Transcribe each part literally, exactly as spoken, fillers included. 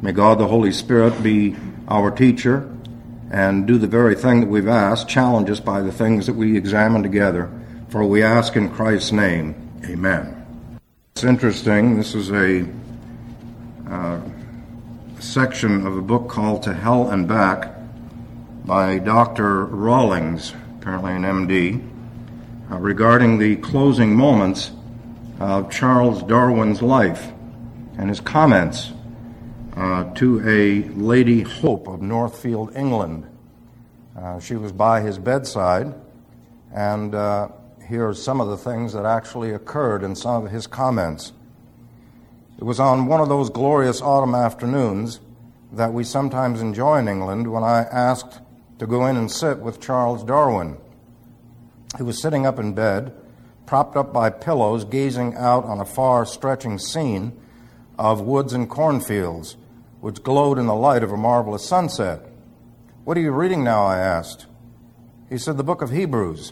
May God the Holy Spirit be our teacher and do the very thing that we've asked, challenge us by the things that we examine together. For we ask in Christ's name, amen. It's interesting, this is a uh, section of a book called To Hell and Back by Doctor Rawlings, apparently an M D, uh, regarding the closing moments of Charles Darwin's life and his comments uh, to a Lady Hope of Northfield, England. Uh, she was by his bedside, and uh, here are some of the things that actually occurred in some of his comments. It was on one of those glorious autumn afternoons that we sometimes enjoy in England when I asked to go in and sit with Charles Darwin. He was sitting up in bed, propped up by pillows, gazing out on a far-stretching scene of woods and cornfields, which glowed in the light of a marvelous sunset. "What are you reading now?" I asked. He said, "The book of Hebrews,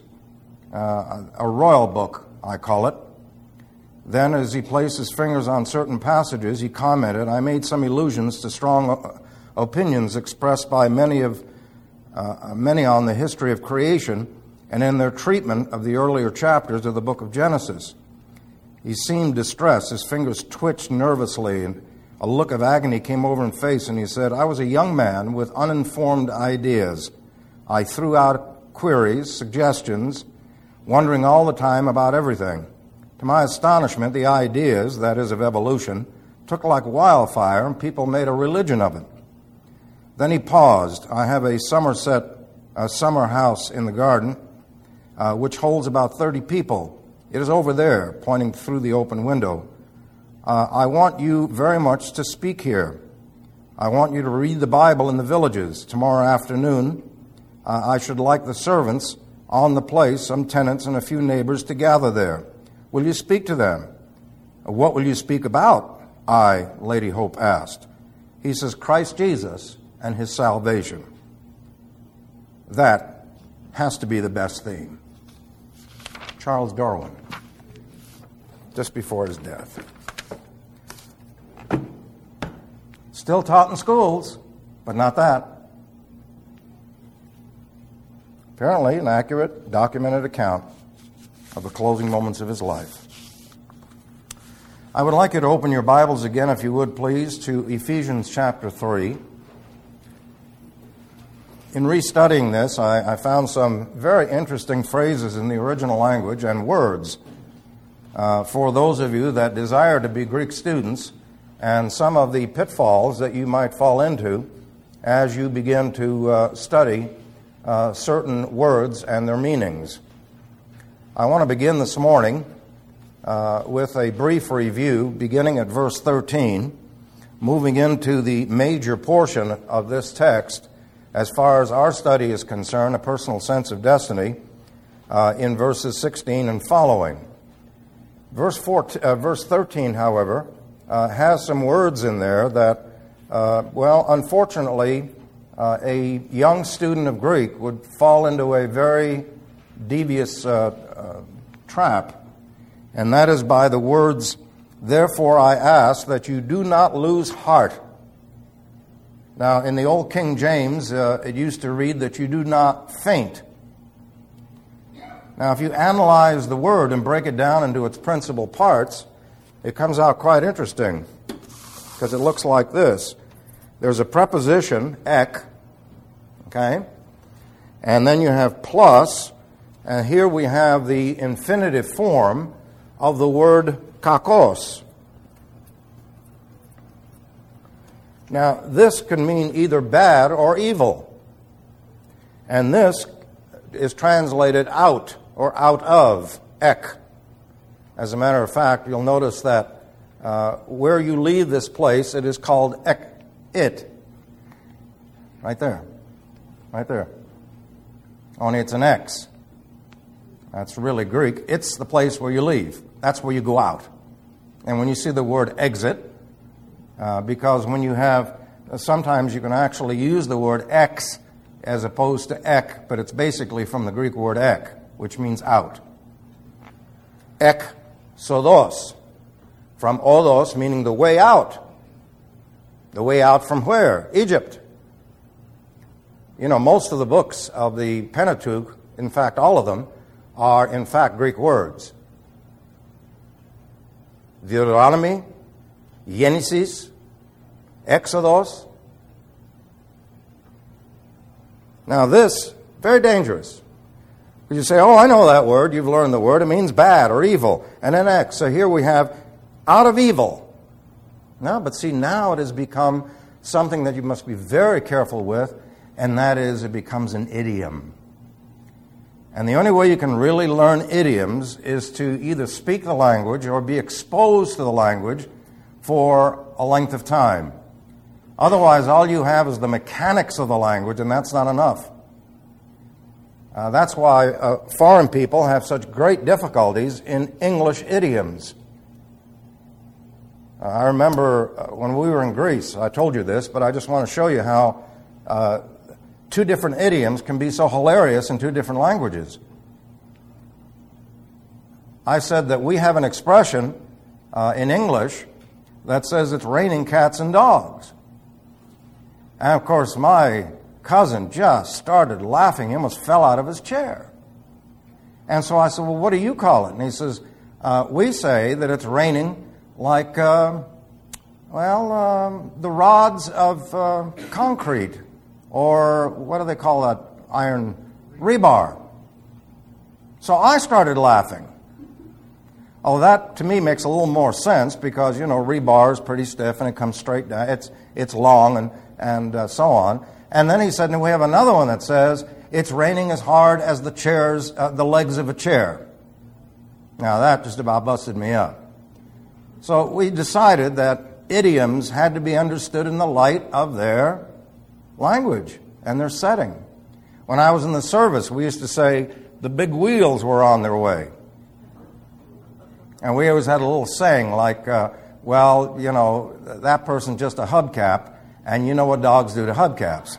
uh, a royal book, I call it." Then, as he placed his fingers on certain passages, he commented, "I made some allusions to strong opinions expressed by many of uh, many on the history of creation and in their treatment of the earlier chapters of the book of Genesis." He seemed distressed. His fingers twitched nervously, and a look of agony came over his face, and he said, "I was a young man with uninformed ideas. I threw out queries, suggestions, wondering all the time about everything. To my astonishment, the ideas, that is, of evolution, took like wildfire, and people made a religion of it." Then he paused. "I have a Somerset a summer house in the garden, uh, which holds about thirty people. It is over there," pointing through the open window. Uh, "I want you very much to speak here. I want you to read the Bible in the villages. Tomorrow afternoon, uh, I should like the servants on the place, some tenants and a few neighbors, to gather there. Will you speak to them?" "What will you speak about?" I, Lady Hope, asked. He says, "Christ Jesus and his salvation." That has to be the best theme. Charles Darwin, just before his death. Still taught in schools, but not that. Apparently, an accurate, documented account of the closing moments of his life. I would like you to open your Bibles again, if you would, please, to Ephesians chapter three. In restudying this, I, I found some very interesting phrases in the original language and words uh, for those of you that desire to be Greek students, and some of the pitfalls that you might fall into as you begin to uh, study uh, certain words and their meanings. I want to begin this morning uh, with a brief review, beginning at verse thirteen, moving into the major portion of this text as far as our study is concerned, a personal sense of destiny, uh, in verses sixteen and following. Verse fourteen, uh, verse thirteen, however, uh, has some words in there that, uh, well, unfortunately, uh, a young student of Greek would fall into a very devious uh, uh, trap, and that is by the words, "Therefore I ask that you do not lose heart." Now, in the old King James, uh, it used to read that you do not faint. Now, if you analyze the word and break it down into its principal parts, it comes out quite interesting, because it looks like this. There's a preposition, ek, okay? And then you have plus, and here we have the infinitive form of the word kakos. Now, this can mean either bad or evil. And this is translated out or out of, ek. As a matter of fact, you'll notice that uh, where you leave this place, it is called ek, it. Right there. Right there. Only it's an X. That's really Greek. It's the place where you leave. That's where you go out. And when you see the word exit, Uh, because when you have, uh, sometimes you can actually use the word ex as opposed to ek, but it's basically from the Greek word ek, which means out. Ek sodos, from odos, meaning the way out. The way out from where? Egypt. You know, most of the books of the Pentateuch, in fact, all of them, are in fact Greek words. Deuteronomy, Genesis, Exodus. Now this, very dangerous. Because you say, oh, I know that word. You've learned the word. It means bad or evil. And then X. So here we have out of evil. No, but see, now it has become something that you must be very careful with, and that is it becomes an idiom. And the only way you can really learn idioms is to either speak the language or be exposed to the language for a length of time. Otherwise, all you have is the mechanics of the language, and that's not enough. Uh, that's why uh, foreign people have such great difficulties in English idioms. Uh, I remember uh, when we were in Greece, I told you this, but I just want to show you how uh, two different idioms can be so hilarious in two different languages. I said that we have an expression uh, in English that says it's raining cats and dogs. And of course, my cousin just started laughing. He almost fell out of his chair. And so I said, well, what do you call it? And he says, uh, we say that it's raining like, uh, well, um, the rods of uh, concrete, or what do they call that iron? Rebar. So I started laughing. Oh, that to me makes a little more sense because, you know, rebar is pretty stiff and it comes straight down. It's, it's long and, and uh, so on. And then he said, and we have another one that says, it's raining as hard as the chairs, uh, the legs of a chair. Now that just about busted me up. So we decided that idioms had to be understood in the light of their language and their setting. When I was in the service, we used to say the big wheels were on their way. And we always had a little saying like, uh, well, you know, that person's just a hubcap, and you know what dogs do to hubcaps.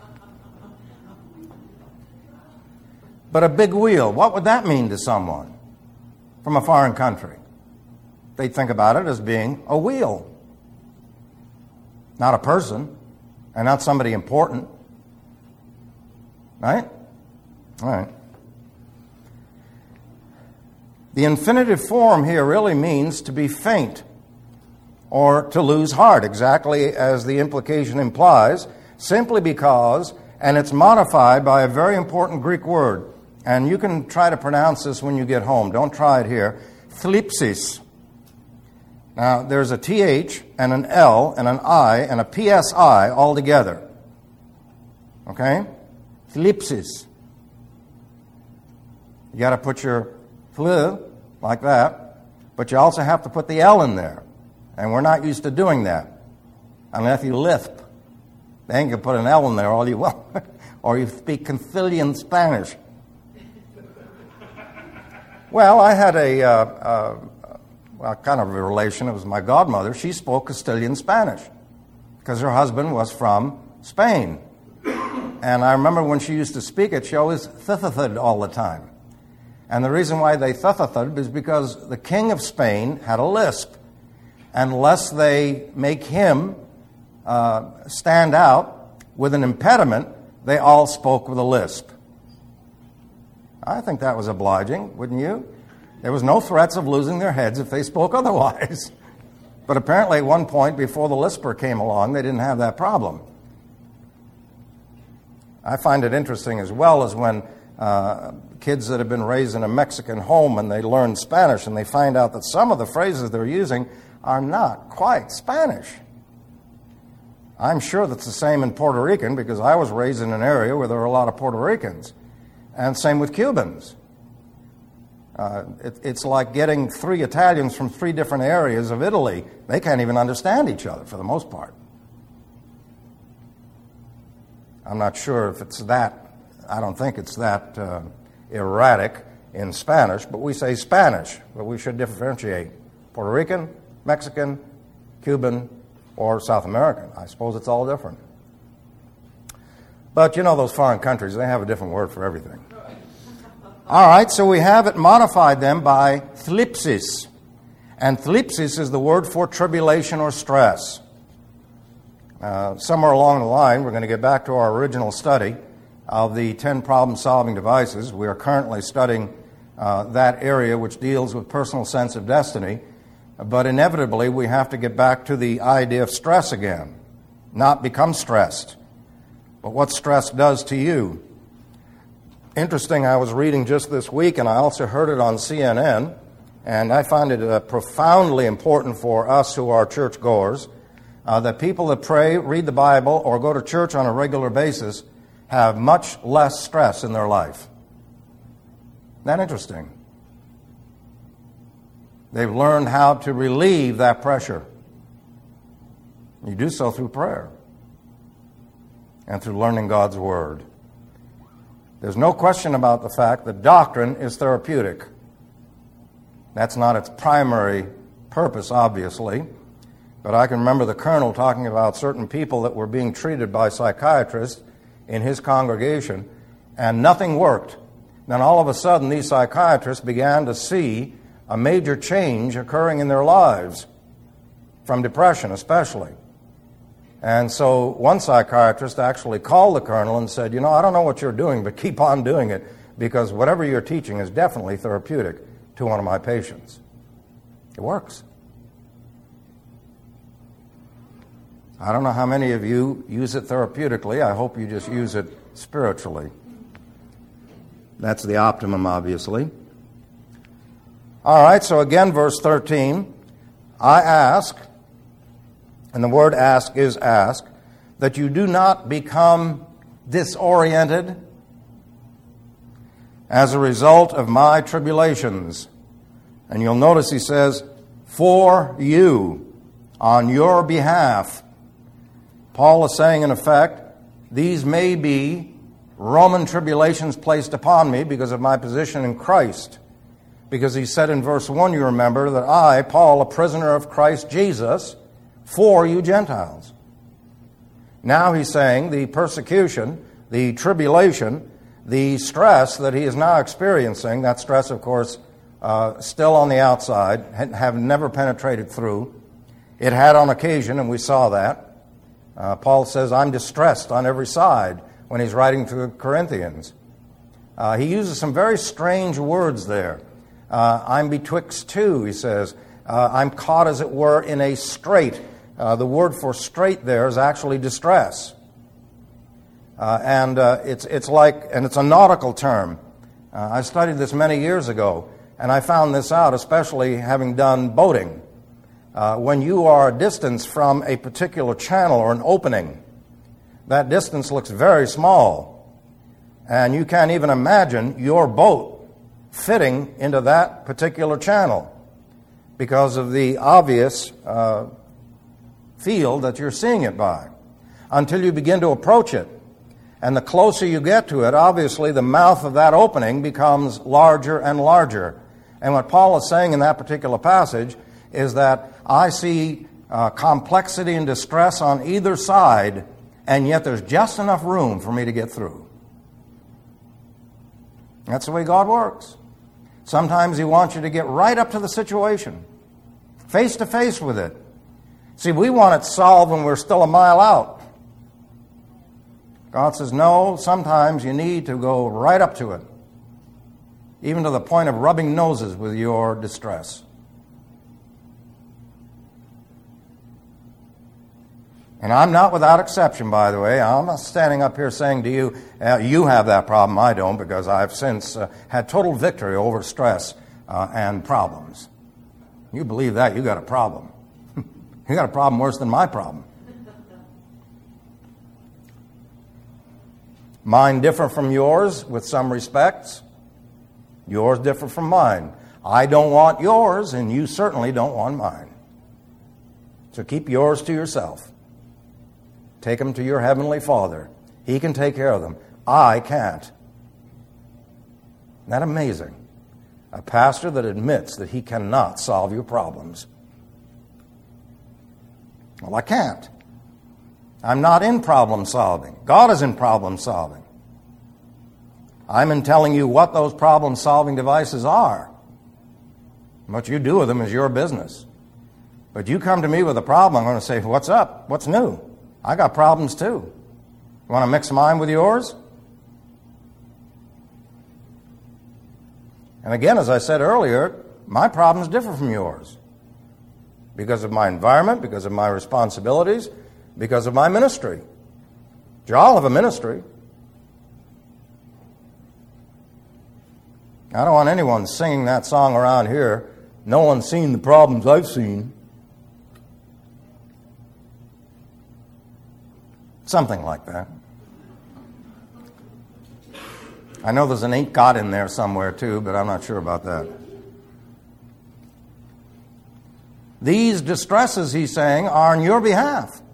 But a big wheel, what would that mean to someone from a foreign country? They'd think about it as being a wheel, not a person, and not somebody important. Right? All right. The infinitive form here really means to be faint or to lose heart, exactly as the implication implies, simply because, and it's modified by a very important Greek word, and you can try to pronounce this when you get home. Don't try it here. Thlipsis. Now, there's a T H and an L and an I and a P S I all together. Okay? Thlipsis. You got to put your flu like that, but you also have to put the L in there. And we're not used to doing that unless you lisp. Then you can put an L in there all you want. Or you speak Castilian Spanish. Well, I had a, uh, uh, well, kind of a relation. It was my godmother. She spoke Castilian Spanish because her husband was from Spain. And I remember when she used to speak it, she always th-th-th-ed all the time. And the reason why they th-th-th-ed is because the king of Spain had a lisp. Unless they make him uh, stand out with an impediment, they all spoke with a lisp. I think that was obliging, wouldn't you? There was no threats of losing their heads if they spoke otherwise. But apparently at one point before the lisper came along, they didn't have that problem. I find it interesting as well as when uh, kids that have been raised in a Mexican home and they learn Spanish and they find out that some of the phrases they're using are not quite Spanish. I'm sure that's the same in Puerto Rican because I was raised in an area where there were a lot of Puerto Ricans. And same with Cubans. Uh, it, it's like getting three Italians from three different areas of Italy. They can't even understand each other for the most part. I'm not sure if it's that, I don't think it's that uh, erratic in Spanish, but we say Spanish, but we should differentiate. Puerto Rican, Mexican, Cuban, or South American. I suppose it's all different. But you know those foreign countries, they have a different word for everything. All right, so we have it modified then by thlipsis. And thlipsis is the word for tribulation or stress. uh, somewhere along the line, we're going to get back to our original study of the ten problem-solving devices. We are currently studying uh, that area which deals with personal sense of destiny, but inevitably we have to get back to the idea of stress again, not become stressed, but what stress does to you. Interesting, I was reading just this week, and I also heard it on C N N, and I find it uh, profoundly important for us who are churchgoers, uh, that people that pray, read the Bible, or go to church on a regular basis have much less stress in their life. Isn't that interesting? They've learned how to relieve that pressure. You do so through prayer and through learning God's Word. There's no question about the fact that doctrine is therapeutic. That's not its primary purpose, obviously, but I can remember the colonel talking about certain people that were being treated by psychiatrists in his congregation, and nothing worked. Then all of a sudden, these psychiatrists began to see a major change occurring in their lives, from depression especially. And so one psychiatrist actually called the colonel and said, you know, I don't know what you're doing, but keep on doing it, because whatever you're teaching is definitely therapeutic to one of my patients. It works. I don't know how many of you use it therapeutically. I hope you just use it spiritually. That's the optimum, obviously. All right, so again, verse thirteen, I ask, and the word ask is ask, that you do not become disoriented as a result of my tribulations. And you'll notice he says, for you, on your behalf. Paul is saying, in effect, these may be Roman tribulations placed upon me because of my position in Christ. Because he said in verse one, you remember, that I, Paul, a prisoner of Christ Jesus, for you Gentiles. Now he's saying the persecution, the tribulation, the stress that he is now experiencing, that stress, of course, uh, still on the outside, have never penetrated through. It had on occasion, and we saw that. Uh, Paul says, I'm distressed on every side when he's writing to the Corinthians. Uh, he uses some very strange words there. Uh, I'm betwixt two, he says. Uh, I'm caught, as it were, in a strait. Uh, the word for strait there is actually distress. Uh, and uh, it's it's like, and it's a nautical term. Uh, I studied this many years ago, and I found this out, especially having done boating. Uh, when you are a distance from a particular channel or an opening, that distance looks very small. And you can't even imagine your boat fitting into that particular channel because of the obvious uh, field that you're seeing it by, until you begin to approach it. And the closer you get to it, obviously the mouth of that opening becomes larger and larger. And what Paul is saying in that particular passage is that I see uh, complexity and distress on either side, and yet there's just enough room for me to get through. That's the way God works. Sometimes he wants you to get right up to the situation, face to face with it. See, we want it solved when we're still a mile out. God says, no, sometimes you need to go right up to it, even to the point of rubbing noses with your distress. And I'm not without exception, by the way. I'm not standing up here saying to you, uh, you have that problem. I don't, because I've since uh, had total victory over stress uh, and problems. You believe that, you got a problem. You got a problem worse than my problem. Mine differ from yours with some respects. Yours differ from mine. I don't want yours, and you certainly don't want mine. So keep yours to yourself. Take them to your Heavenly Father. He can take care of them. I can't. Isn't that amazing? A pastor that admits that he cannot solve your problems. Well, I can't. I'm not in problem solving. God is in problem solving. I'm in telling you what those problem solving devices are. What you do with them is your business. But you come to me with a problem, I'm going to say, what's up? What's new? I got problems too. You want to mix mine with yours? And again, as I said earlier, my problems differ from yours because of my environment, because of my responsibilities, because of my ministry. You all have a ministry. I don't want anyone singing that song around here. No one's seen the problems I've seen. Something like that. I know there's an ain't God in there somewhere too, but I'm not sure about that. These distresses, he's saying, are on your behalf.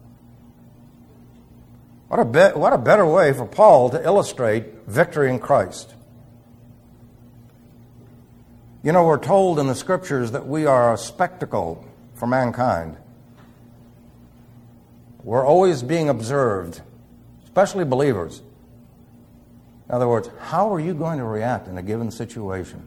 What a, be- what a better way for Paul to illustrate victory in Christ. You know, we're told in the Scriptures that we are a spectacle for mankind. We're always being observed, especially believers. In other words, how are you going to react in a given situation?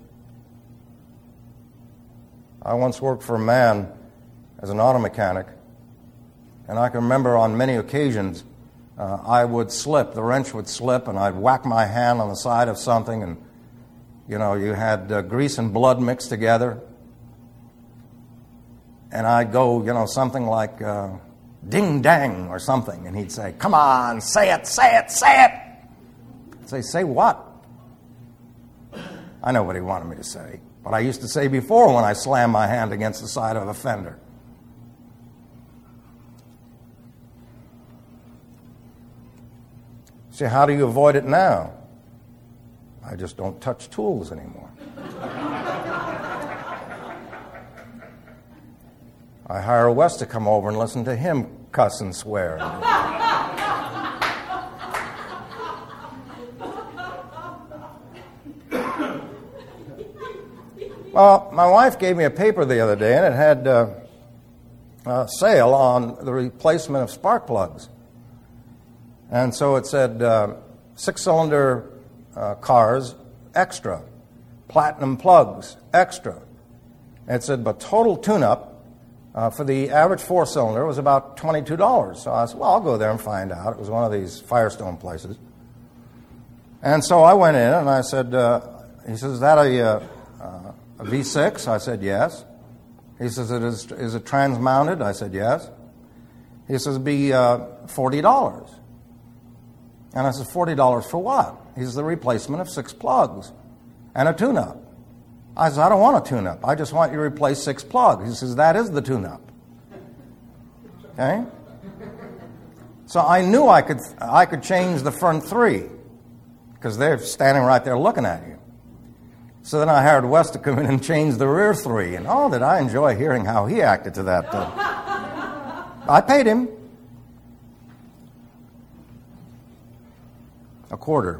I once worked for a man as an auto mechanic, and I can remember on many occasions uh, I would slip, the wrench would slip, and I'd whack my hand on the side of something, and you know, you had uh, grease and blood mixed together, and I'd go, you know, something like uh, ding dang or something, and he'd say, "Come on, say it, say it, say it." I'd say, "Say what?" I know what he wanted me to say. What I used to say before when I slammed my hand against the side of a fender. See, how do you avoid it now? I just don't touch tools anymore. I hire Wes to come over and listen to him cuss and swear. Well, my wife gave me a paper the other day, and it had uh, a sale on the replacement of spark plugs. And so it said uh, six-cylinder uh, cars, extra. Platinum plugs, extra. And it said, but total tune-up uh, for the average four-cylinder was about twenty-two dollars. So I said, well, I'll go there and find out. It was one of these Firestone places. And so I went in, and I said, uh, he says, is that a... Uh, uh, A V six? I said, yes. He says, it is, is it trans-mounted? I said, yes. He says, it'd be uh, forty dollars. And I said, forty dollars for what? He says, the replacement of six plugs and a tune-up. I said, I don't want a tune-up. I just want you to replace six plugs. He says, that is the tune-up. Okay? So I knew I could, I could change the front three because they're standing right there looking at you. So then I hired Wes to come in and change the rear three. And oh, did I enjoy hearing how he acted to that. Uh, I paid him a quarter.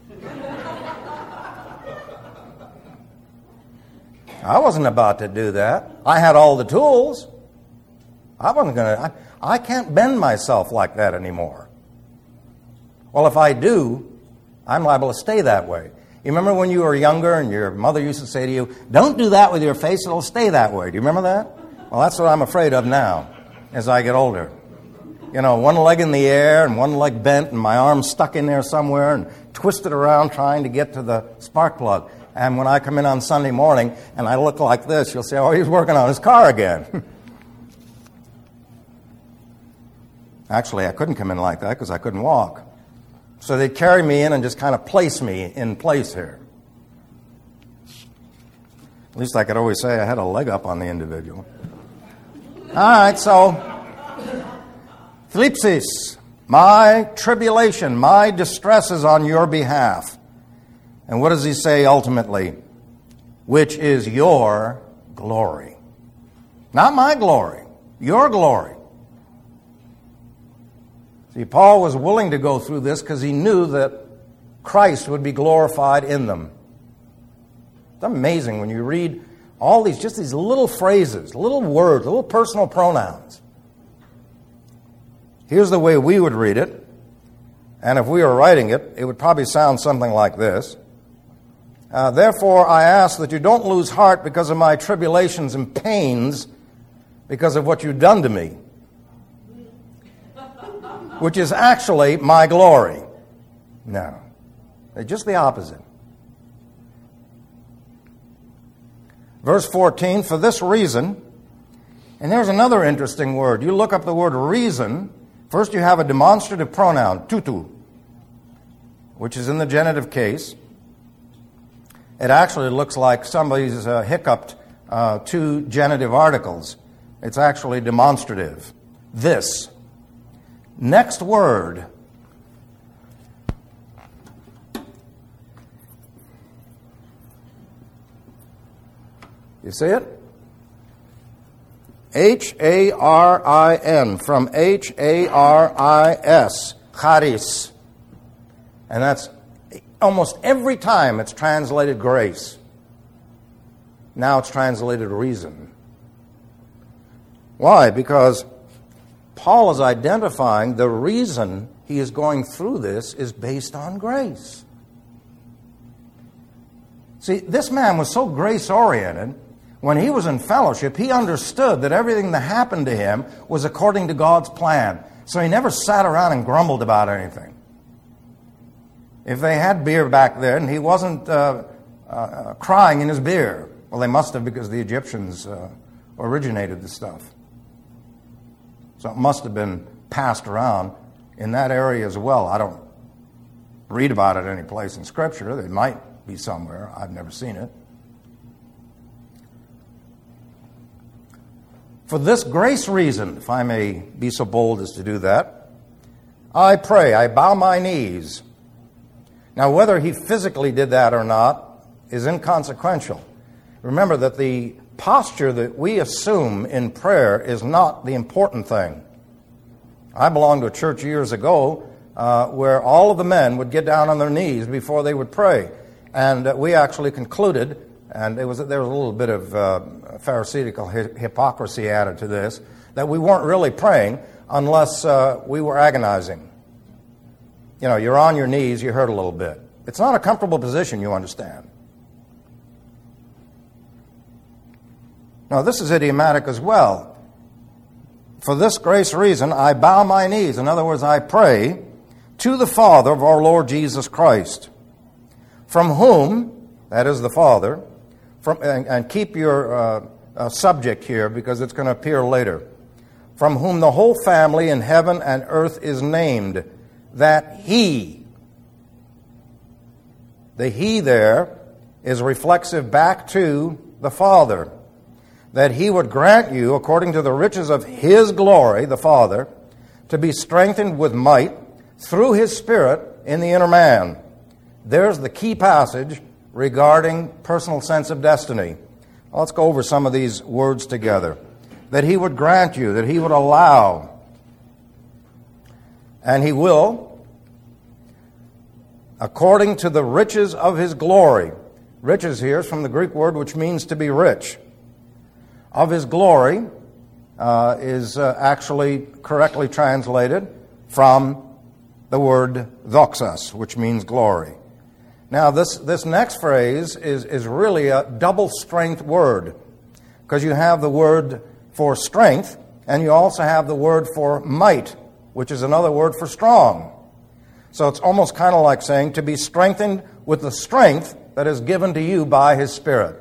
I wasn't about to do that. I had all the tools. I wasn't going to. I can't bend myself like that anymore. Well, if I do, I'm liable to stay that way. You remember when you were younger and your mother used to say to you, don't do that with your face, it'll stay that way. Do you remember that? Well, that's what I'm afraid of now as I get older. You know, one leg in the air and one leg bent and my arm stuck in there somewhere and twisted around trying to get to the spark plug. And when I come in on Sunday morning and I look like this, you'll say, oh, he's working on his car again. Actually, I couldn't come in like that because I couldn't walk. So they'd carry me in and just kind of place me in place here. At least I could always say I had a leg up on the individual. All right, so thlipsis, my tribulation, my distress is on your behalf. And what does he say ultimately? Which is your glory. Not my glory, your glory. See, Paul was willing to go through this because he knew that Christ would be glorified in them. It's amazing when you read all these, just these little phrases, little words, little personal pronouns. Here's the way we would read it, and if we were writing it, it would probably sound something like this. Uh, Therefore, I ask that you don't lose heart because of my tribulations and pains because of what you've done to me. which is actually my glory. No. They're just the opposite. Verse fourteen, for this reason, and there's another interesting word. You look up the word reason. First you have a demonstrative pronoun, tutu, which is in the genitive case. It actually looks like somebody's uh, hiccuped uh, two genitive articles. It's actually demonstrative. This. Next word. You see it? H A R I N, from H A R I S, charis. And that's almost every time it's translated grace. Now it's translated reason. Why? Because Paul is identifying the reason he is going through this is based on grace. See, this man was so grace-oriented. When he was in fellowship, he understood that everything that happened to him was according to God's plan. So he never sat around and grumbled about anything. If they had beer back then, he wasn't uh, uh, crying in his beer. Well, they must have, because the Egyptians uh, originated the stuff. So it must have been passed around in that area as well. I don't read about it any place in Scripture. It might be somewhere. I've never seen it. For this grace reason, if I may be so bold as to do that, I pray, I bow my knees. Now, whether he physically did that or not is inconsequential. Remember that the posture that we assume in prayer is not the important thing. I belonged to a church years ago uh, where all of the men would get down on their knees before they would pray. And uh, we actually concluded, and it was, there was a little bit of uh, Pharisaical hi- hypocrisy added to this, that we weren't really praying unless uh, we were agonizing. You know, you're on your knees, you hurt a little bit. It's not a comfortable position, you understand. Now, this is idiomatic as well. For this grace reason, I bow my knees. In other words, I pray to the Father of our Lord Jesus Christ, from whom, that is the Father, from, and, and keep your uh, uh, subject here because it's going to appear later, from whom the whole family in heaven and earth is named, that He, the He there is reflexive back to the Father, that He would grant you, according to the riches of His glory, the Father, to be strengthened with might through His Spirit in the inner man. There's the key passage regarding personal sense of destiny. Well, let's go over some of these words together. That He would grant you, that He would allow, and He will, according to the riches of His glory. Riches here is from the Greek word which means to be rich. Of His glory uh, is uh, actually correctly translated from the word doxas, which means glory. Now, this, this next phrase is, is really a double-strength word, because you have the word for strength, and you also have the word for might, which is another word for strong. So it's almost kind of like saying to be strengthened with the strength that is given to you by His Spirit.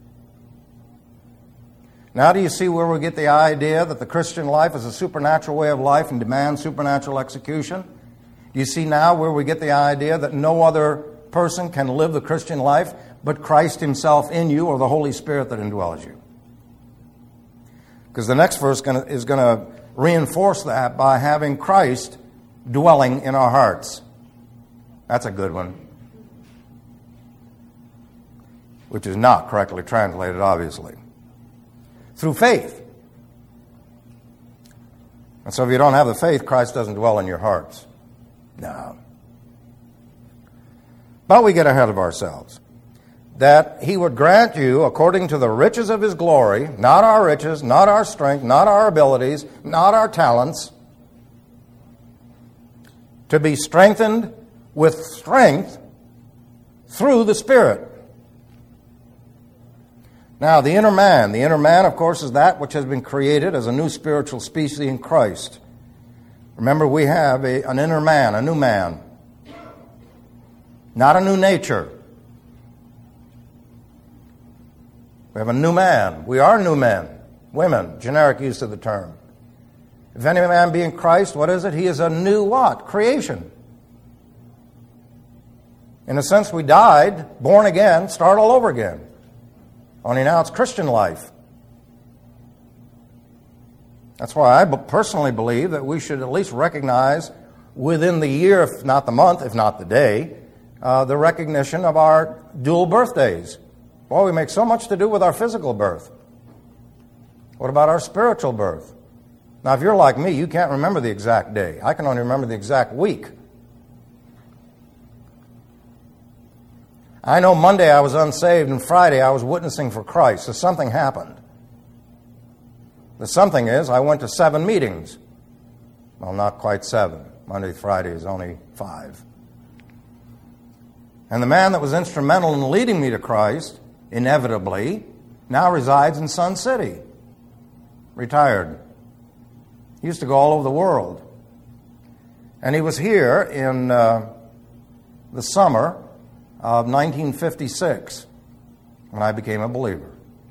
Now, do you see where we get the idea that the Christian life is a supernatural way of life and demands supernatural execution? Do you see now where we get the idea that no other person can live the Christian life but Christ Himself in you, or the Holy Spirit that indwells you? Because the next verse is going to reinforce that by having Christ dwelling in our hearts. That's a good one. Which is not correctly translated, obviously. Through faith. And so if you don't have the faith, Christ doesn't dwell in your hearts. No. But we get ahead of ourselves. That He would grant you, according to the riches of His glory, not our riches, not our strength, not our abilities, not our talents, to be strengthened with strength through the Spirit. Now, the inner man. The inner man, of course, is that which has been created as a new spiritual species in Christ. Remember, we have a, an inner man, a new man, not a new nature. We have a new man. We are new men, women, generic use of the term. If any man be in Christ, what is it? He is a new what? Creation. In a sense, we died, born again, start all over again. Only now it's Christian life. That's why I personally believe that we should at least recognize within the year, if not the month, if not the day, uh, the recognition of our dual birthdays. Boy, we make so much to do with our physical birth. What about our spiritual birth? Now, if you're like me, you can't remember the exact day. I can only remember the exact week. I know Monday I was unsaved and Friday I was witnessing for Christ, so something happened. The something is I went to seven meetings. Well, not quite seven. Monday, Friday is only five. And the man that was instrumental in leading me to Christ, inevitably, now resides in Sun City. Retired. He used to go all over the world. And he was here in uh, the summer of nineteen fifty-six when I became a believer.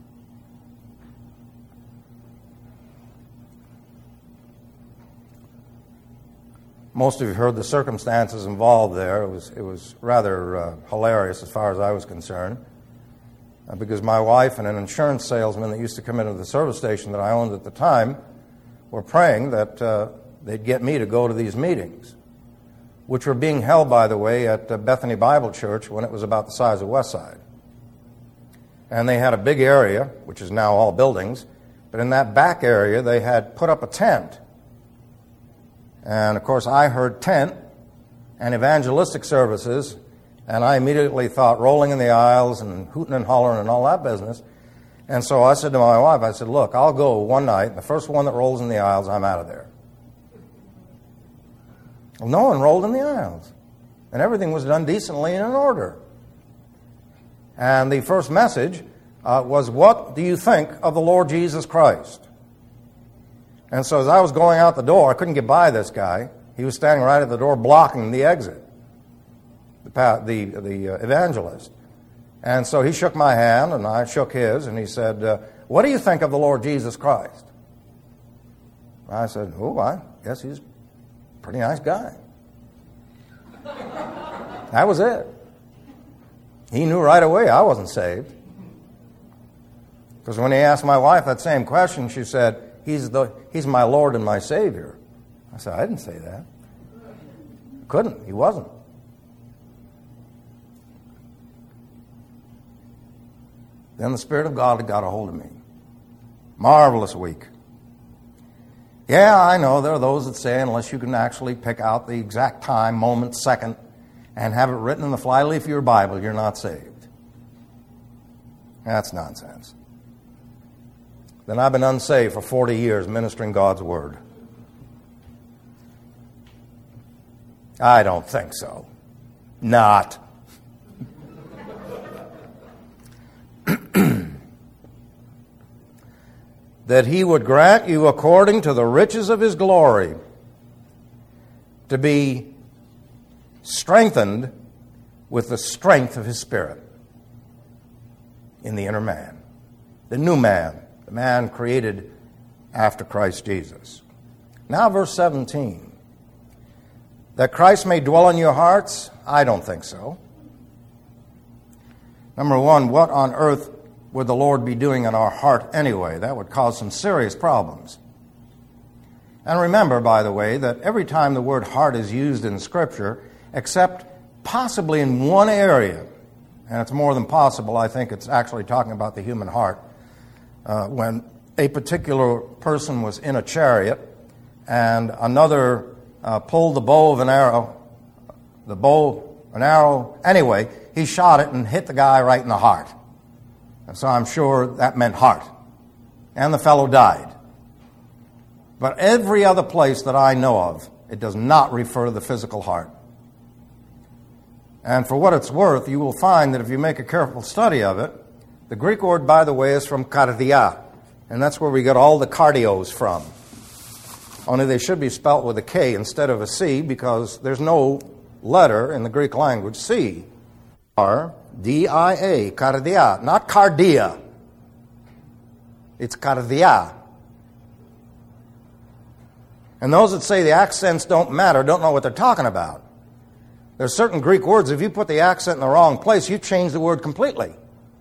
Most of you heard the circumstances involved there. It was it was rather uh, hilarious as far as I was concerned, uh, because my wife and an insurance salesman that used to come into the service station that I owned at the time were praying that uh, they'd get me to go to these meetings, which were being held, by the way, at uh, Bethany Bible Church when it was about the size of Westside. And they had a big area, which is now all buildings, but in that back area they had put up a tent. And, of course, I heard tent and evangelistic services, and I immediately thought rolling in the aisles and hooting and hollering and all that business. And so I said to my wife, I said, look, I'll go one night, and the first one that rolls in the aisles, I'm out of there. Well, no one rolled in the aisles, and everything was done decently and in order. And the first message uh, was, what do you think of the Lord Jesus Christ? And so as I was going out the door, I couldn't get by this guy. He was standing right at the door blocking the exit, the, the, the uh, evangelist. And so he shook my hand, and I shook his, and he said, uh, what do you think of the Lord Jesus Christ? I said, oh, I guess he's a pretty nice guy. That was it. He knew right away I wasn't saved. Because when he asked my wife that same question, she said, He's the He's my Lord and my Savior. I said, I didn't say that. Couldn't. He wasn't. Then the Spirit of God got a hold of me. Marvelous week. Yeah, I know there are those that say unless you can actually pick out the exact time, moment, second, and have it written in the flyleaf of your Bible, you're not saved. That's nonsense. Then I've been unsaved for forty years ministering God's Word. I don't think so. Not. That He would grant you according to the riches of His glory to be strengthened with the strength of His Spirit in the inner man, the new man, the man created after Christ Jesus. Now verse seventeen. That Christ may dwell in your hearts? I don't think so. Number one, what on earth would the Lord be doing in our heart anyway? That would cause some serious problems. And remember, by the way, that every time the word heart is used in Scripture, except possibly in one area, and it's more than possible, I think it's actually talking about the human heart, uh, when a particular person was in a chariot and another uh, pulled the bow of an arrow, the bow, an arrow, anyway, he shot it and hit the guy right in the heart. And so I'm sure that meant heart. And the fellow died. But every other place that I know of, it does not refer to the physical heart. And for what it's worth, you will find that if you make a careful study of it, the Greek word, by the way, is from kardia, and that's where we get all the cardios from. only they should be spelt with a K instead of a C because there's no letter in the Greek language, C. R D I A, cardia, not cardia. It's cardia. And those that say the accents don't matter don't know what they're talking about. There are certain Greek words, if you put the accent in the wrong place, you change the word completely.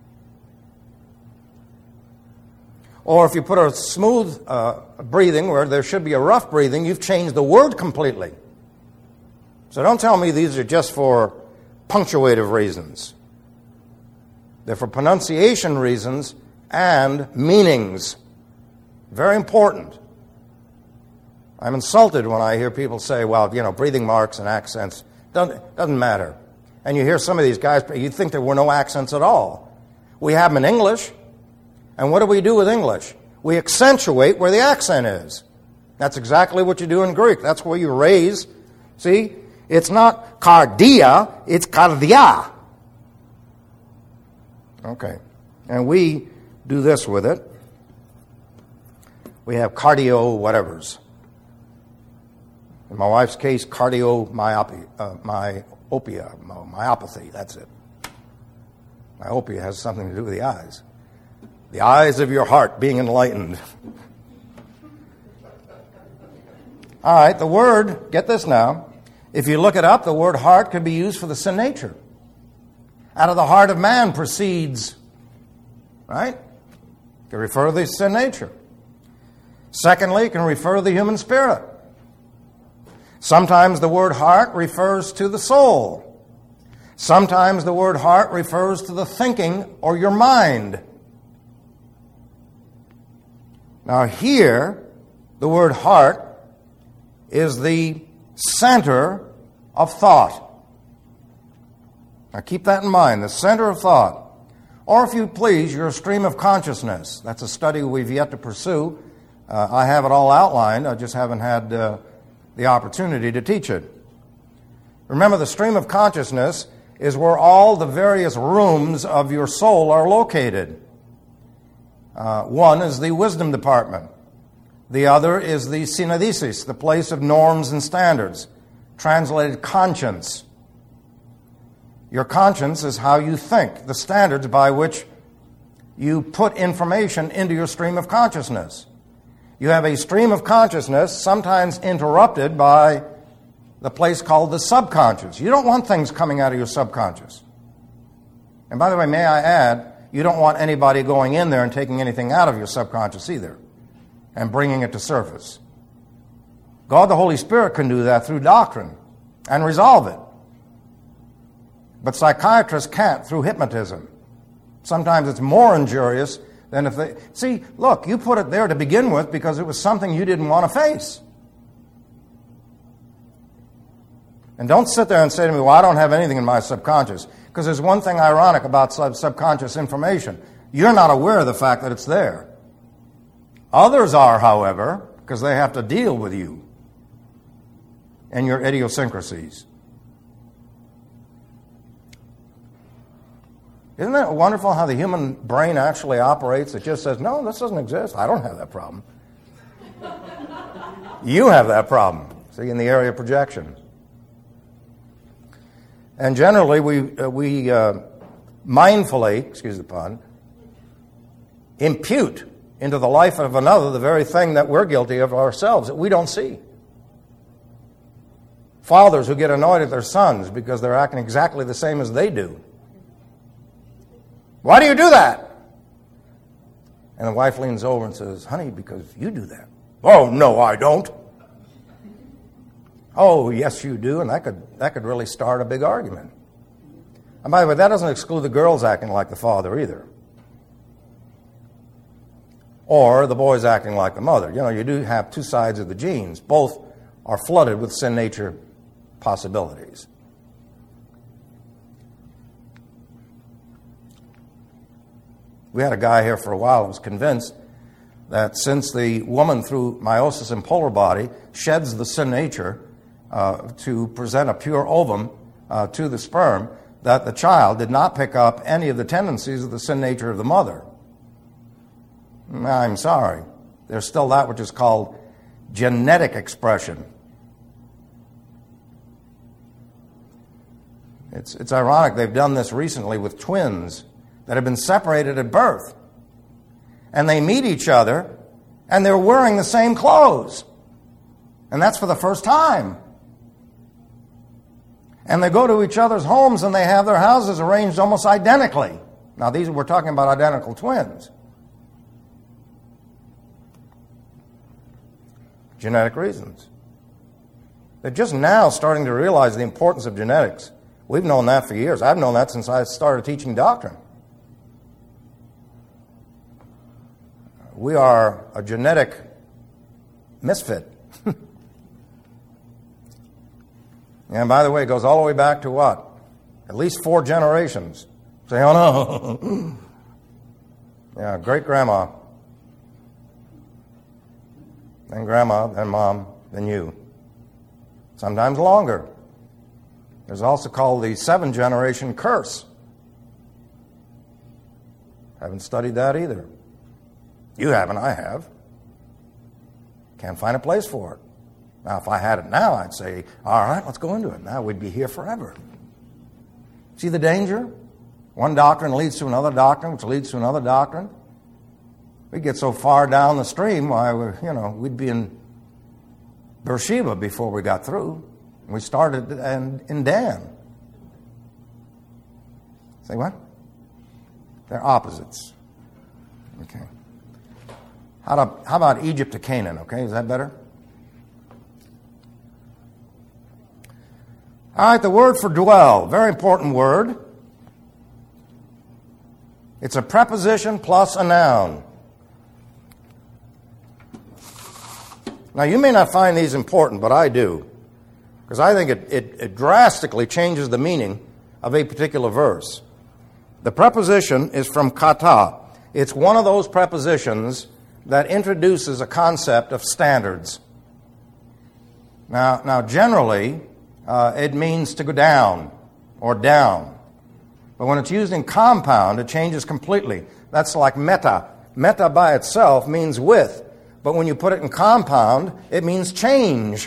Or if you put a smooth uh, breathing where there should be a rough breathing, you've changed the word completely. So don't tell me these are just for punctuative reasons. They're for pronunciation reasons and meanings. Very important. I'm insulted when I hear people say, well, you know, breathing marks and accents, doesn't, doesn't matter. And you hear some of these guys, you'd think there were no accents at all. We have them in English. And what do we do with English? We accentuate where the accent is. That's exactly what you do in Greek. That's where you raise. See? It's not cardia, it's cardia. Okay. And we do this with it. We have cardio whatevers. In my wife's case, cardiomyopia, uh, myopia, myopathy, that's it. Myopia has something to do with the eyes. The eyes of your heart being enlightened. All right, the word, get this now. If you look it up, the word heart can be used for the sin nature. Out of the heart of man proceeds, right? It can refer to the sin nature. Secondly, it can refer to the human spirit. Sometimes the word heart refers to the soul. Sometimes the word heart refers to the thinking or your mind. Now here, the word heart is the center of thought. Now keep that in mind, the center of thought. Or if you please, your stream of consciousness. That's a study we've yet to pursue. Uh, I have it all outlined, I just haven't had uh, the opportunity to teach it. Remember, the stream of consciousness is where all the various rooms of your soul are located. Uh, one is the wisdom department. The other is the synodesis, the place of norms and standards, translated conscience. Your conscience is how you think, the standards by which you put information into your stream of consciousness. You have a stream of consciousness, sometimes interrupted by the place called the subconscious. You don't want things coming out of your subconscious. And by the way, may I add, you don't want anybody going in there and taking anything out of your subconscious either and bringing it to surface. God the Holy Spirit can do that through doctrine and resolve it. But psychiatrists can't through hypnotism. Sometimes it's more injurious than if they... See, look, you put it there to begin with because it was something you didn't want to face. And don't sit there and say to me, well, I don't have anything in my subconscious. Because there's one thing ironic about sub- subconscious information. You're not aware of the fact that it's there. Others are, however, because they have to deal with you and your idiosyncrasies. Isn't it wonderful how the human brain actually operates? It just says, no, this doesn't exist. I don't have that problem. You have that problem. See, in the area of projection. And generally, we uh, we uh, mindfully, excuse the pun, impute into the life of another the very thing that we're guilty of ourselves, that we don't see. Fathers who get annoyed at their sons because they're acting exactly the same as they do. Why do you do that? And the wife leans over and says, honey, because you do that. Oh, no, I don't. Oh, yes, you do, and that could that could really start a big argument. And by the way, that doesn't exclude the girls acting like the father either. Or the boys acting like the mother. You know, you do have two sides of the genes. Both are flooded with sin nature possibilities. We had a guy here for a while who was convinced that since the woman through meiosis in polar body sheds the sin nature uh, to present a pure ovum uh, to the sperm, that the child did not pick up any of the tendencies of the sin nature of the mother. I'm sorry. There's still that which is called genetic expression. It's, it's ironic, they've done this recently with twins that have been separated at birth. And they meet each other, and they're wearing the same clothes. And that's for the first time. And they go to each other's homes, and they have their houses arranged almost identically. Now, these we're talking about identical twins. Genetic reasons. They're just now starting to realize the importance of genetics. We've known that for years. I've known that since I started teaching doctrine. We are a genetic misfit. And by the way, it goes all the way back to what? At least four generations. Say, oh no. Yeah, great-grandma. Then grandma, then mom, then you. Sometimes longer. There's also called the seven-generation curse. Haven't studied that either. You haven't, I have. Can't find a place for it. Now, if I had it now, I'd say, all right, let's go into it. Now we'd be here forever. See the danger? One doctrine leads to another doctrine, which leads to another doctrine. We get so far down the stream, why, we're, you know, we'd be in Beersheba before we got through. We started in, in Dan. Say what? They're opposites. Okay. How, to, how about Egypt to Canaan, okay? Is that better? All right, the word for dwell, very important word. It's a preposition plus a noun. Now, you may not find these important, but I do, because I think it, it, it drastically changes the meaning of a particular verse. The preposition is from kata. It's one of those prepositions that introduces a concept of standards. Now, now generally, uh, it means to go down or down. But when it's used in compound, it changes completely. That's like meta. Meta by itself means with. But when you put it in compound, it means change.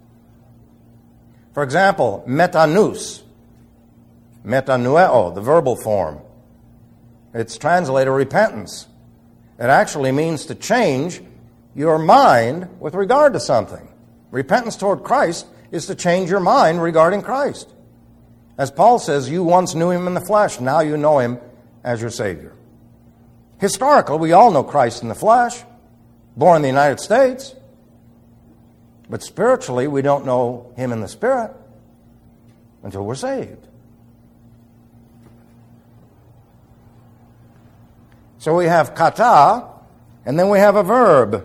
For example, metanous. Metanueo, the verbal form. It's translated repentance. It actually means to change your mind with regard to something. Repentance toward Christ is to change your mind regarding Christ. As Paul says, you once knew him in the flesh, now you know him as your Savior. Historically, we all know Christ in the flesh, born in the United States. But spiritually, we don't know him in the Spirit until we're saved. So we have kata, and then we have a verb.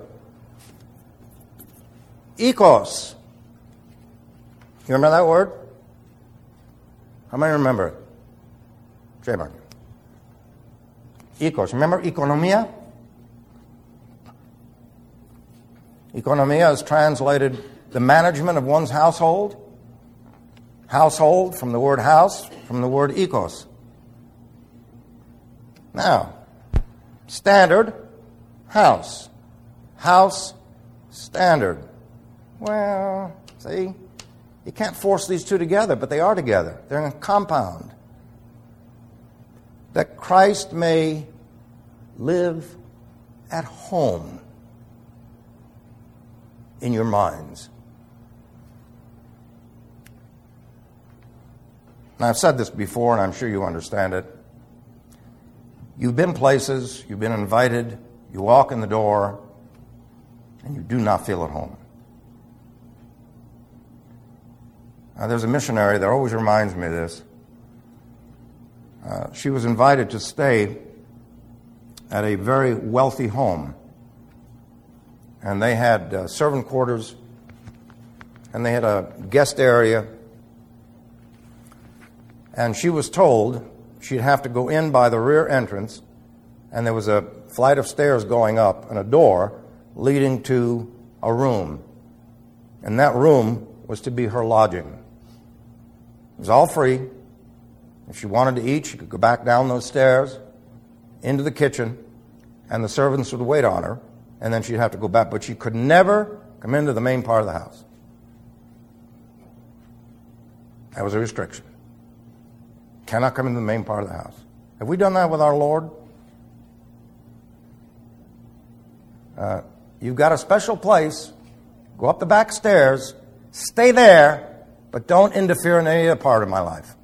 Ikos. You remember that word? How many remember it? J-Mark. Ikos. Remember economia? Economia is translated the management of one's household. Household, from the word house, from the word ikos. Now, standard, house. House, standard. Well, see, you can't force these two together, but they are together. They're in a compound. That Christ may live at home in your minds. Now, I've said this before, and I'm sure you understand it. You've been places, you've been invited, you walk in the door, and you do not feel at home. Now, there's a missionary that always reminds me of this. Uh, she was invited to stay at a very wealthy home. And they had uh, servant quarters, and they had a guest area. And she was told she'd have to go in by the rear entrance, and there was a flight of stairs going up and a door leading to a room. And that room was to be her lodging. It was all free. If she wanted to eat, she could go back down those stairs into the kitchen, and the servants would wait on her, and then she'd have to go back. But she could never come into the main part of the house. That was a restriction. Cannot come into the main part of the house. Have we done that with our Lord? Uh, you've got a special place. Go up the back stairs. Stay there, but don't interfere in any other part of my life.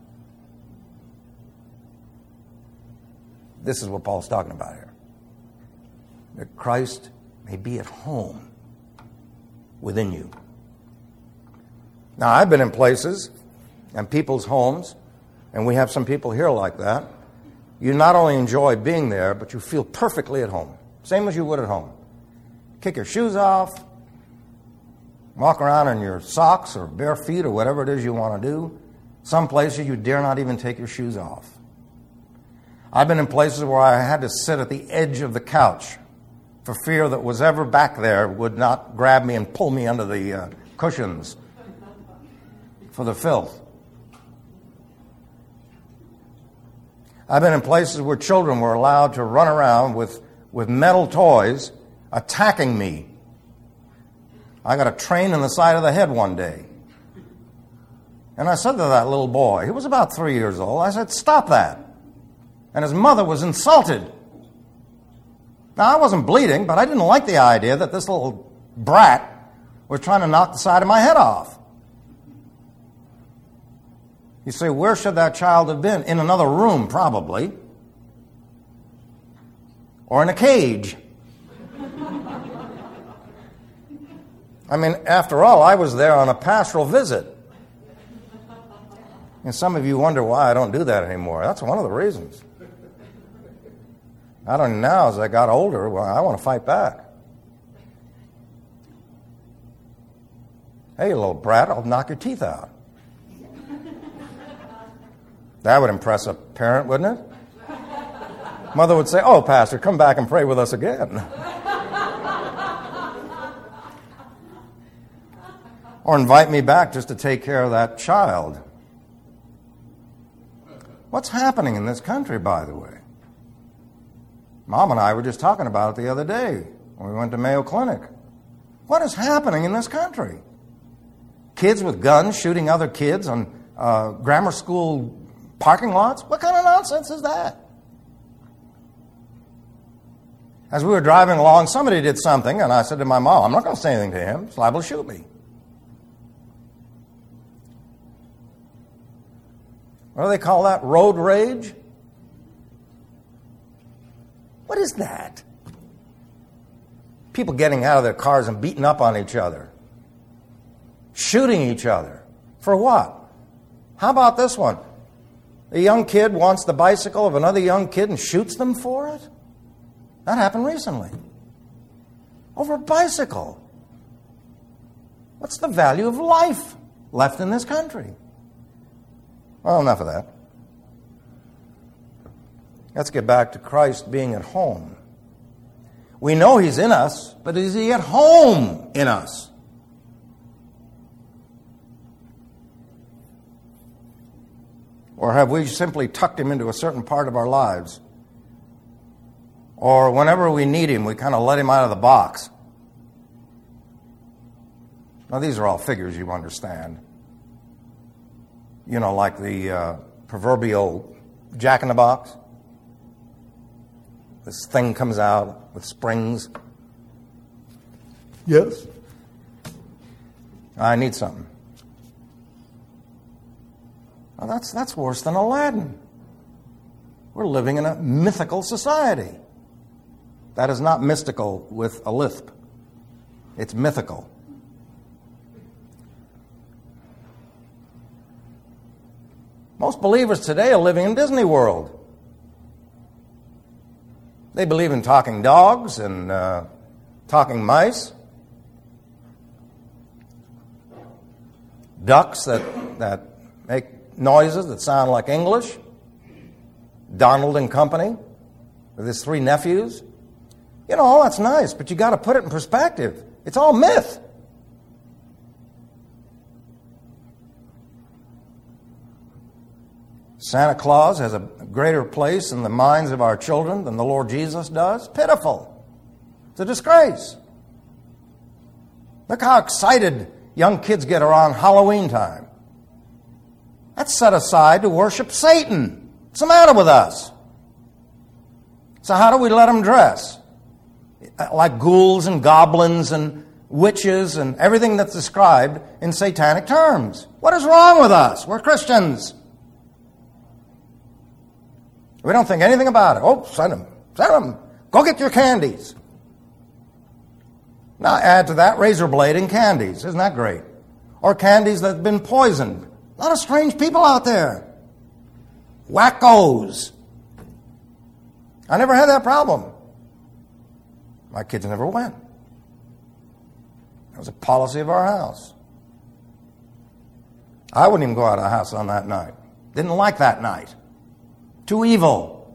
This is what Paul's talking about here. That Christ may be at home within you. Now, I've been in places and people's homes, and we have some people here like that. You not only enjoy being there, but you feel perfectly at home. Same as you would at home. Kick your shoes off, walk around in your socks or bare feet or whatever it is you want to do. Some places you dare not even take your shoes off. I've been in places where I had to sit at the edge of the couch for fear that whatever back there would not grab me and pull me under the uh, cushions for the filth. I've been in places where children were allowed to run around with, with metal toys attacking me. I got a train in the side of the head one day. And I said to that little boy, he was about three years old, I said, stop that. And his mother was insulted. Now, I wasn't bleeding, but I didn't like the idea that this little brat was trying to knock the side of my head off. You say, where should that child have been? In another room, probably. Or in a cage. I mean, after all, I was there on a pastoral visit. And some of you wonder why I don't do that anymore. That's one of the reasons. I don't know now, as I got older, well, I want to fight back. Hey, you little brat, I'll knock your teeth out. That would impress a parent, wouldn't it? Mother would say, oh, Pastor, come back and pray with us again. Or invite me back just to take care of that child. What's happening in this country, by the way? Mom and I were just talking about it the other day when we went to Mayo Clinic. What is happening in this country? Kids with guns shooting other kids on uh, grammar school parking lots? What kind of nonsense is that? As we were driving along, somebody did something, and I said to my mom, I'm not going to say anything to him. He's liable to shoot me. What do they call that? Road rage? What is that? People getting out of their cars and beating up on each other. Shooting each other. For what? How about this one? A young kid wants the bicycle of another young kid and shoots them for it? That happened recently. Over a bicycle. What's the value of life left in this country? Well, enough of that. Let's get back to Christ being at home. We know He's in us, but is He at home in us? Or have we simply tucked Him into a certain part of our lives? Or whenever we need Him, we kind of let Him out of the box? Now, these are all figures you understand. You know, like the uh, proverbial jack-in-the-box. This thing comes out with springs. Yes? I need something. Well, that's, that's worse than Aladdin. We're living in a mythical society. That is not mystical with a lisp. It's mythical. Most believers today are living in Disney World. They believe in talking dogs and uh, talking mice, ducks that, that make noises that sound like English, Donald and company with his three nephews. You know, all that's nice, but you got to put it in perspective. It's all myth. Santa Claus has a greater place in the minds of our children than the Lord Jesus does. Pitiful. It's a disgrace. Look how excited young kids get around Halloween time. That's set aside to worship Satan. What's the matter with us? So how do we let them dress? Like ghouls and goblins and witches and everything that's described in satanic terms. What is wrong with us? We're Christians. We don't think anything about it. Oh, send them. Send them. Go get your candies. Now add to that razor blade and candies. Isn't that great? Or candies that have been poisoned. A lot of strange people out there. Wackos. I never had that problem. My kids never went. That was a policy of our house. I wouldn't even go out of the house on that night. Didn't like that night. Too evil.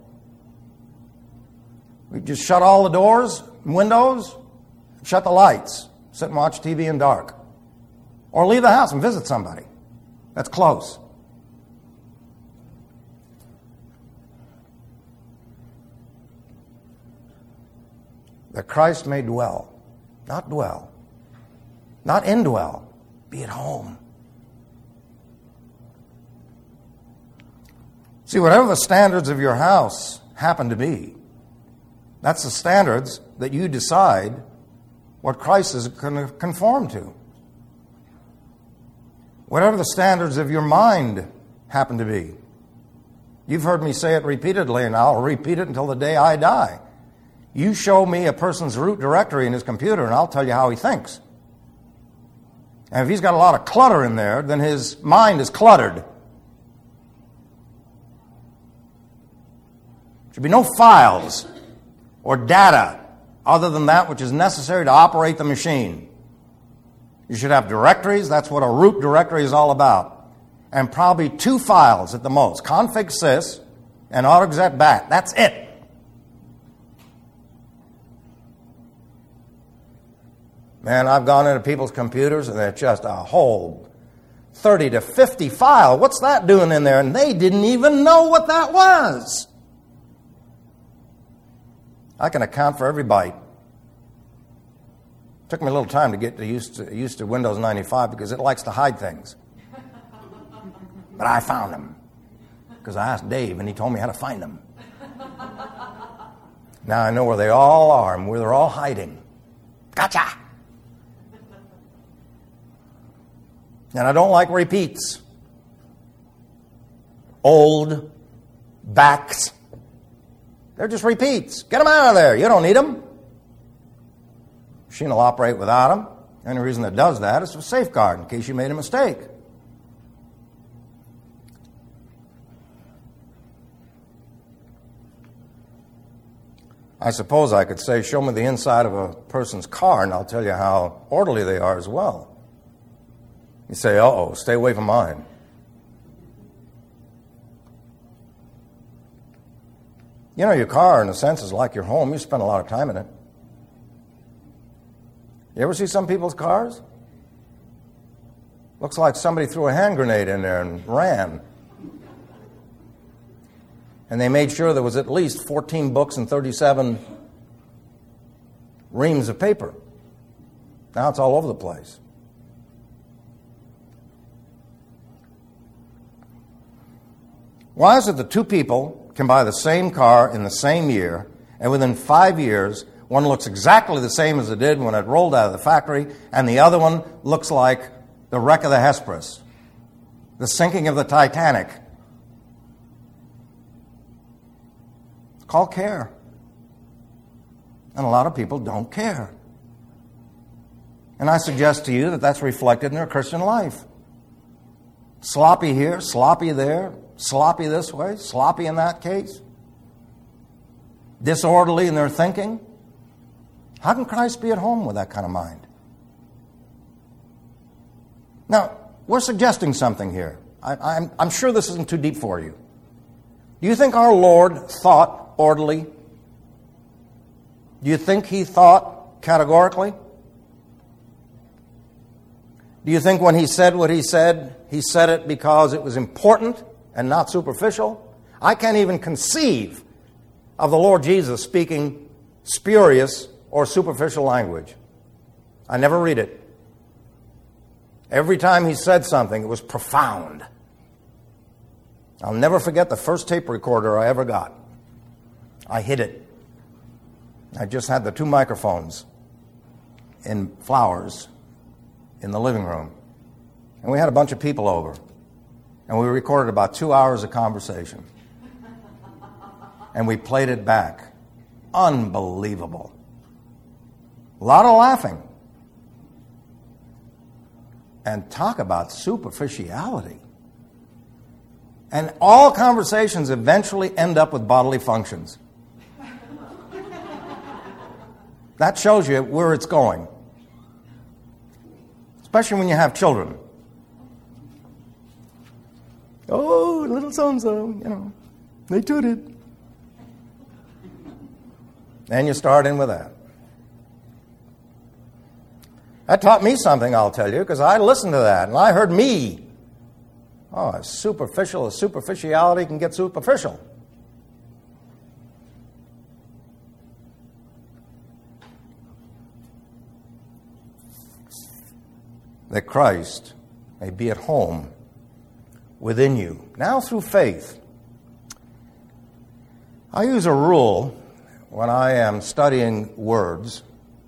We just shut all the doors and windows, shut the lights, sit and watch T V in dark. Or leave the house and visit somebody that's close. That Christ may dwell, not dwell, not indwell, be at home. See, whatever the standards of your house happen to be, that's the standards that you decide what Christ is going to conform to. Whatever the standards of your mind happen to be. You've heard me say it repeatedly, and I'll repeat it until the day I die. You show me a person's root directory in his computer, and I'll tell you how he thinks. And if he's got a lot of clutter in there, then his mind is cluttered. There should be no files or data other than that which is necessary to operate the machine. You should have directories. That's what a root directory is all about. And probably two files at the most. Config sys and autoexec bat. That's it. Man, I've gone into people's computers and they're just a whole thirty to fifty file. What's that doing in there? And they didn't even know what that was. I can account for every byte. It took me a little time to get to used, to used to Windows ninety-five because it likes to hide things. But I found them because I asked Dave and he told me how to find them. Now I know where they all are and where they're all hiding. Gotcha! And I don't like repeats. Old backs. They're just repeats. Get them out of there. You don't need them. Machine will operate without them. The only reason it does that is to safeguard in case you made a mistake. I suppose I could say, show me the inside of a person's car, and I'll tell you how orderly they are as well. You say, uh-oh, stay away from mine. You know, your car, in a sense, is like your home. You spend a lot of time in it. You ever see some people's cars? Looks like somebody threw a hand grenade in there and ran. And they made sure there was at least fourteen books and thirty-seven reams of paper. Now it's all over the place. Why is it that two people can buy the same car in the same year, and within five years, one looks exactly the same as it did when it rolled out of the factory, and the other one looks like the wreck of the Hesperus, the sinking of the Titanic? It's called care. And a lot of people don't care. And I suggest to you that that's reflected in their Christian life. Sloppy here, sloppy there, sloppy this way, sloppy in that case. Disorderly in their thinking. How can Christ be at home with that kind of mind? Now, we're suggesting something here. I, I'm, I'm sure this isn't too deep for you. Do you think our Lord thought orderly? Do you think he thought categorically? Do you think when he said what he said, he said it because it was important and not superficial? I can't even conceive of the Lord Jesus speaking spurious or superficial language. I never read it. Every time he said something, it was profound. I'll never forget the first tape recorder I ever got. I hid it. I just had the two microphones in flowers in the living room. And we had a bunch of people over. And we recorded about two hours of conversation. And we played it back. Unbelievable. A lot of laughing. And talk about superficiality. And all conversations eventually end up with bodily functions. That shows you where it's going. Especially when you have children. Oh, little so-and-so, you know, they tooted. And you start in with that. That taught me something, I'll tell you, because I listened to that, and I heard me. Oh, as superficial as superficiality can get superficial. That Christ may be at home within you, now through faith. I use a rule when I am studying words,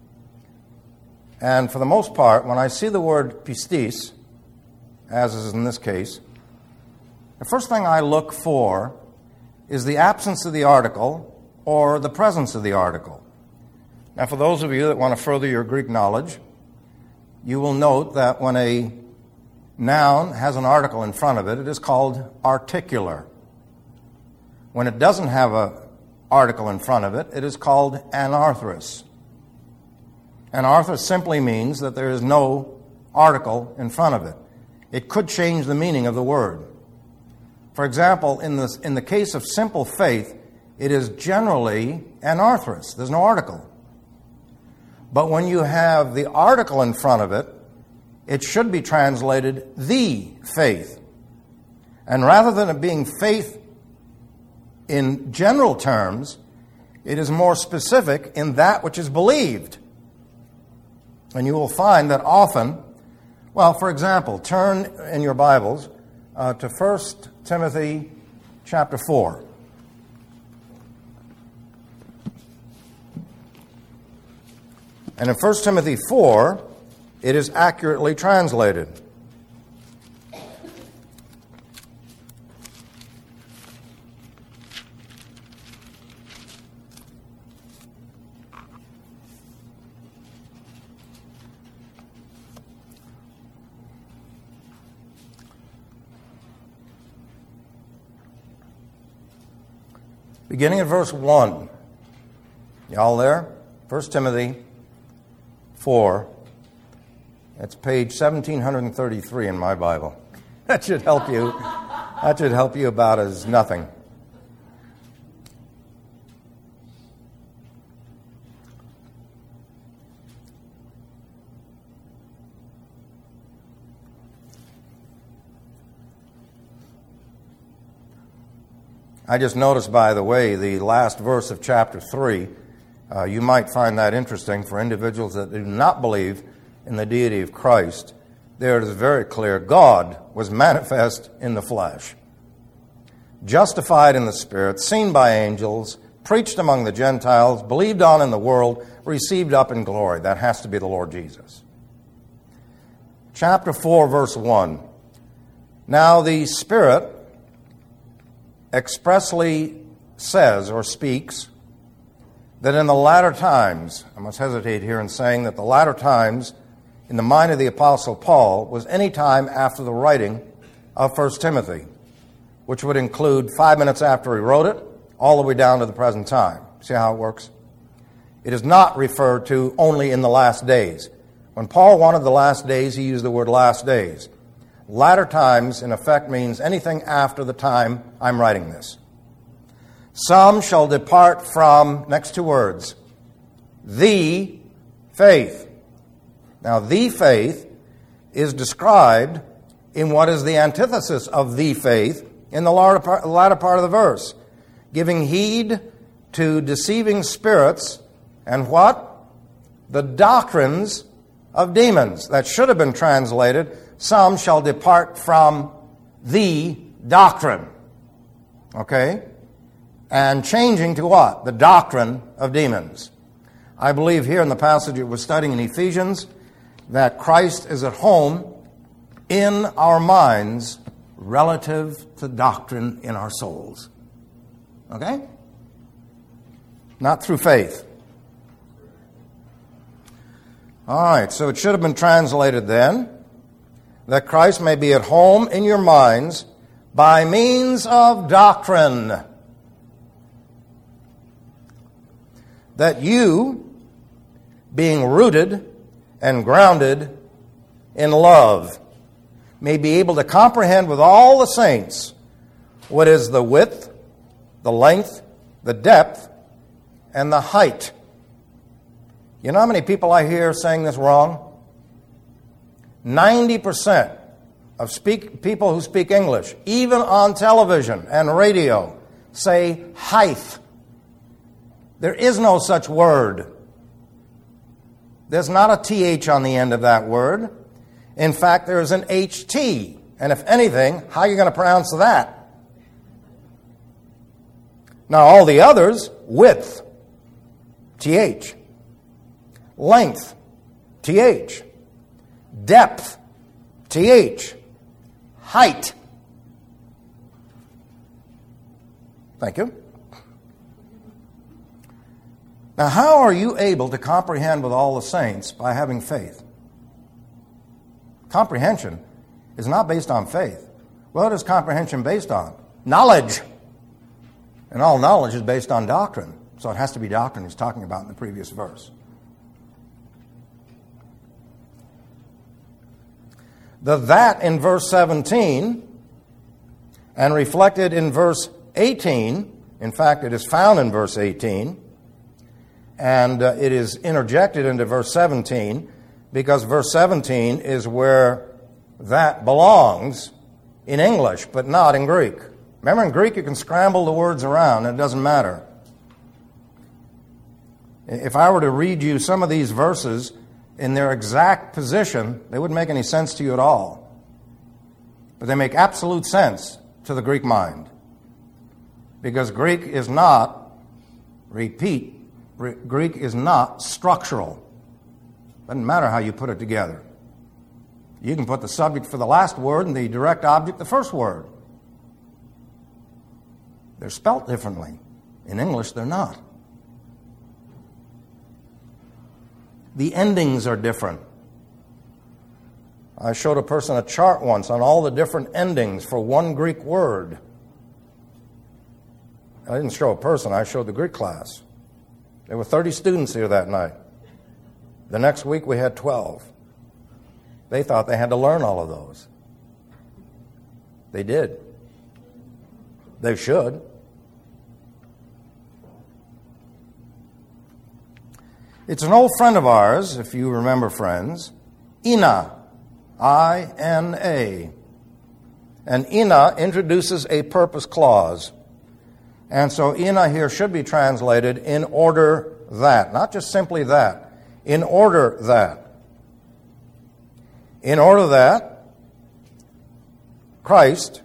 and for the most part, when I see the word pistis, as is in this case, the first thing I look for is the absence of the article or the presence of the article. Now, for those of you that want to further your Greek knowledge, you will note that when a noun has an article in front of it, it is called articular. When it doesn't have an article in front of it, it is called anarthrous. Anarthrous simply means that there is no article in front of it. It could change the meaning of the word. For example, in the, in the case of simple faith, it is generally anarthrous. There's no article. But when you have the article in front of it, it should be translated the faith. And rather than it being faith in general terms, it is more specific in that which is believed. And you will find that often, well, for example, turn in your Bibles uh, to First Timothy chapter four. And in First Timothy four, it is accurately translated. Beginning at verse one. Y'all there? First Timothy four. It's page seventeen thirty-three in my Bible. That should help you. That should help you about as nothing. I just noticed, by the way, the last verse of chapter three. Uh, you might find that interesting for individuals that do not believe in the deity of Christ. There it is very clear. God was manifest in the flesh, justified in the Spirit, seen by angels, preached among the Gentiles, believed on in the world, received up in glory. That has to be the Lord Jesus. Chapter four, verse one. Now the Spirit expressly says or speaks that in the latter times, I must hesitate here in saying that the latter times in the mind of the Apostle Paul was any time after the writing of First Timothy, which would include five minutes after he wrote it, all the way down to the present time. See how it works? It is not referred to only in the last days. When Paul wanted the last days, he used the word last days. Latter times, in effect, means anything after the time I'm writing this. Some shall depart from, next two words, the faith. Now, the faith is described in what is the antithesis of the faith in the latter part of the verse. Giving heed to deceiving spirits and what? The doctrines of demons. That should have been translated some shall depart from the doctrine. Okay? And changing to what? The doctrine of demons. I believe here in the passage that we're studying in Ephesians that Christ is at home in our minds relative to doctrine in our souls. Okay? Not through faith. All right, so it should have been translated then, that Christ may be at home in your minds by means of doctrine. That you, being rooted and grounded in love, may be able to comprehend with all the saints what is the width, the length, the depth, and the height. You know how many people I hear saying this wrong? ninety percent of speak, people who speak English, even on television and radio, say height. There is no such word. There's not a T H on the end of that word. In fact, there's an H T. And if anything, how are you going to pronounce that? Now, all the others, width, T H. Length, T H. Depth, T H. Height. Thank you. Now, how are you able to comprehend with all the saints by having faith? Comprehension is not based on faith. What is comprehension based on? Knowledge. And all knowledge is based on doctrine. So it has to be doctrine he's talking about in the previous verse. The that in verse seventeen and reflected in verse eighteen, in fact, it is found in verse eighteen, and uh, it is interjected into verse seventeen because verse seventeen is where that belongs in English, but not in Greek. Remember, in Greek you can scramble the words around and it doesn't matter. If I were to read you some of these verses in their exact position, they wouldn't make any sense to you at all. But they make absolute sense to the Greek mind. Because Greek is not, repeat, Greek is not structural. Doesn't matter how you put it together. You can put the subject for the last word and the direct object the first word. They're spelt differently. In English, they're not. The endings are different. I showed a person a chart once on all the different endings for one Greek word. I didn't show a person, I showed the Greek class. There were thirty students here that night. The next week we had twelve. They thought they had to learn all of those. They did. They should. It's an old friend of ours, if you remember friends, Ina, I N A. And Ina introduces a purpose clause. And so Ina here should be translated in order that. Not just simply that. In order that. In order that Christ,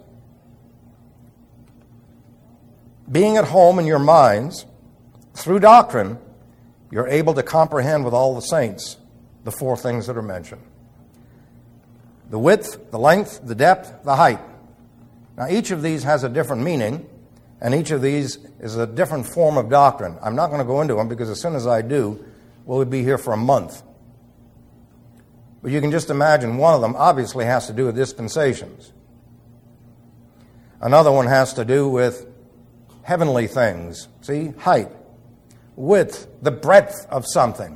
being at home in your minds, through doctrine, you're able to comprehend with all the saints the four things that are mentioned. The width, the length, the depth, the height. Now, each of these has a different meaning, and each of these is a different form of doctrine. I'm not going to go into them because as soon as I do, we'll be here for a month. But you can just imagine one of them obviously has to do with dispensations. Another one has to do with heavenly things. See, height. Width, the breadth of something.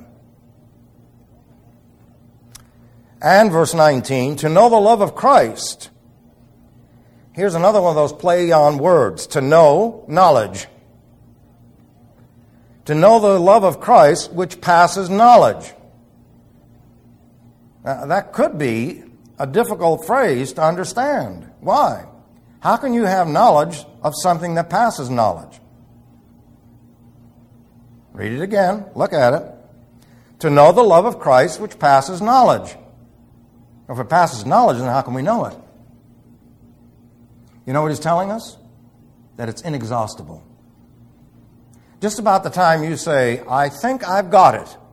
And verse nineteen, to know the love of Christ. Here's another one of those play on words. To know, knowledge. To know the love of Christ, which passes knowledge. Now, that could be a difficult phrase to understand. Why? How can you have knowledge of something that passes knowledge? Read it again. Look at it. To know the love of Christ which passes knowledge. If it passes knowledge, then how can we know it? You know what he's telling us? That it's inexhaustible. Just about the time you say, I think I've got it,